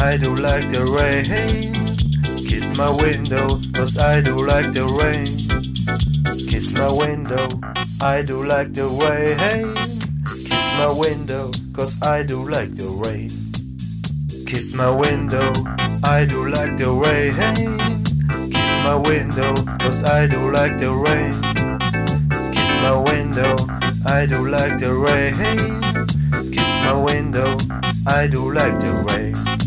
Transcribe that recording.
I do like the rain. Kiss my window, cause I do like the rain. Kiss my window, I do like the rain. Kiss my window, cause I do like the rain. Kiss my window, I do like the rain. Kiss my window, cause I do like the rain. Kiss my window, I do like the rain. Kiss my window, I do like the rain.